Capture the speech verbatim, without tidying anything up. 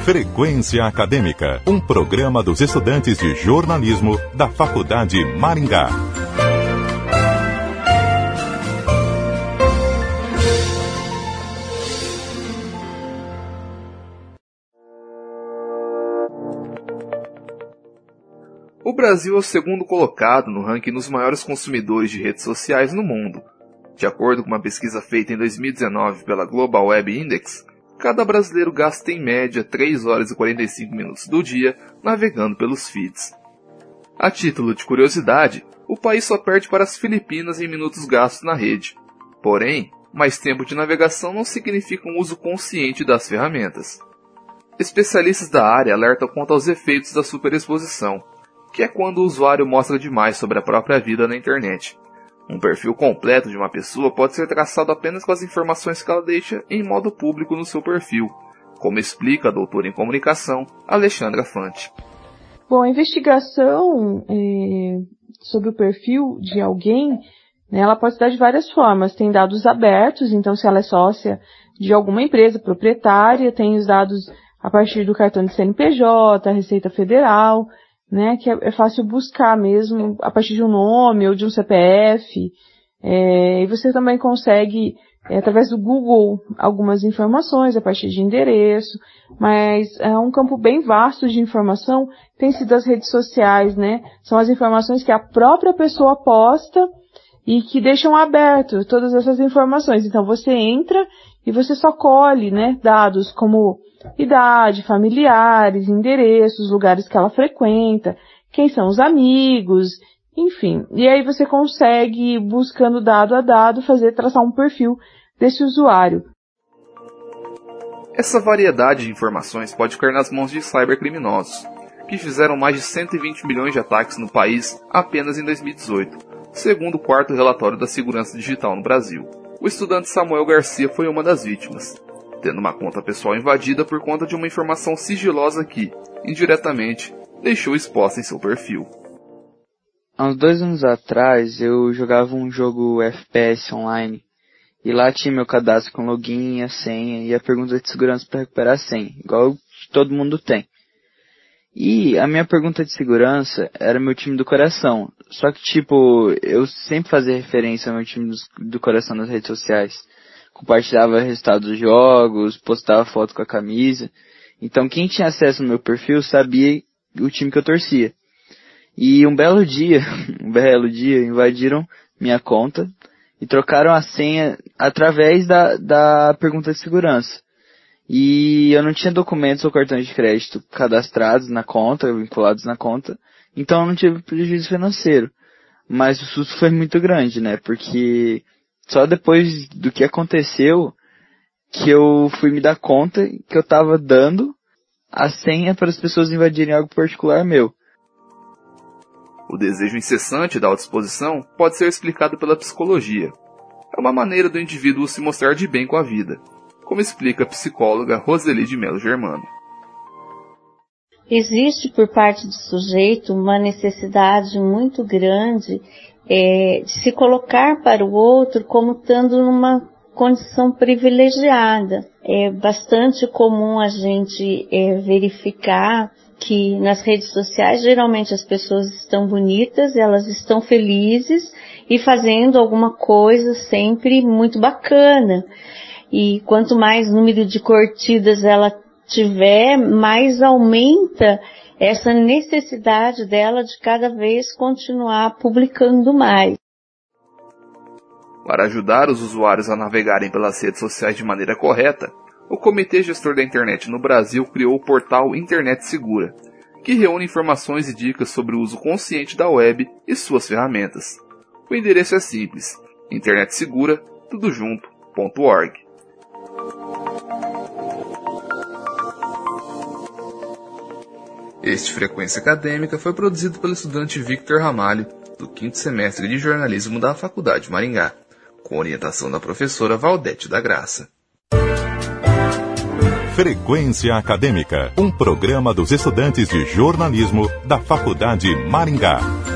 Frequência Acadêmica, um programa dos estudantes de jornalismo da Faculdade Maringá. O Brasil é o segundo colocado no ranking dos maiores consumidores de redes sociais no mundo. De acordo com uma pesquisa feita em dois mil e dezenove pela Global Web Index, cada brasileiro gasta em média três horas e quarenta e cinco minutos do dia navegando pelos feeds. A título de curiosidade, o país só perde para as Filipinas em minutos gastos na rede. Porém, mais tempo de navegação não significa um uso consciente das ferramentas. Especialistas da área alertam quanto aos efeitos da superexposição, que é quando o usuário mostra demais sobre a própria vida na internet. Um perfil completo de uma pessoa pode ser traçado apenas com as informações que ela deixa em modo público no seu perfil, como explica a doutora em comunicação, Alexandra Fante. Bom, a investigação é, sobre o perfil de alguém, né, ela pode se dar de várias formas. Tem dados abertos, então se ela é sócia de alguma empresa proprietária, tem os dados a partir do cartão de C N P J, Receita Federal, né, que é, é fácil buscar mesmo a partir de um nome ou de um C P F, é, e você também consegue, é, através do Google, algumas informações a partir de endereço, mas é um campo bem vasto de informação, tem sido as redes sociais, né, são as informações que a própria pessoa posta e que deixam aberto todas essas informações. Então você entra e você só colhe, né, dados como idade, familiares, endereços, lugares que ela frequenta, quem são os amigos, enfim. E aí você consegue, buscando dado a dado, fazer, traçar um perfil desse usuário. Essa variedade de informações pode cair nas mãos de cybercriminosos, que fizeram mais de cento e vinte milhões de ataques no país apenas em dois mil e dezoito, segundo o quarto relatório da segurança digital no Brasil. O estudante Samuel Garcia foi uma das vítimas, tendo uma conta pessoal invadida por conta de uma informação sigilosa que, indiretamente, deixou exposta em seu perfil. Há uns dois anos atrás, eu jogava um jogo F P S online, e lá tinha meu cadastro com login, a senha e a pergunta de segurança para recuperar a senha, igual todo mundo tem. E a minha pergunta de segurança era meu time do coração, só que tipo, eu sempre fazia referência ao meu time do coração nas redes sociais. Compartilhava resultados dos jogos, postava foto com a camisa. Então quem tinha acesso no meu perfil sabia o time que eu torcia. E um belo dia, um belo dia, invadiram minha conta e trocaram a senha através da, da pergunta de segurança. E eu não tinha documentos ou cartões de crédito cadastrados na conta, vinculados na conta, então eu não tive prejuízo financeiro. Mas o susto foi muito grande, né? Porque só depois do que aconteceu que eu fui me dar conta que eu estava dando a senha para as pessoas invadirem algo particular meu. O desejo incessante da autoexposição pode ser explicado pela psicologia. É uma maneira do indivíduo se mostrar de bem com a vida, como explica a psicóloga Roseli de Melo Germano. Existe por parte do sujeito uma necessidade muito grande É, de se colocar para o outro como estando numa condição privilegiada. É bastante comum a gente é, verificar que nas redes sociais geralmente as pessoas estão bonitas, elas estão felizes e fazendo alguma coisa sempre muito bacana. E quanto mais número de curtidas ela tiver, mais aumenta essa necessidade dela de cada vez continuar publicando mais. Para ajudar os usuários a navegarem pelas redes sociais de maneira correta, o Comitê Gestor da Internet no Brasil criou o portal Internet Segura, que reúne informações e dicas sobre o uso consciente da web e suas ferramentas. O endereço é simples, internetsegura tudo junto ponto org. Este Frequência Acadêmica foi produzido pelo estudante Victor Ramalho, do quinto semestre de jornalismo da Faculdade Maringá, com orientação da professora Valdete da Graça. Frequência Acadêmica, um programa dos estudantes de jornalismo da Faculdade Maringá.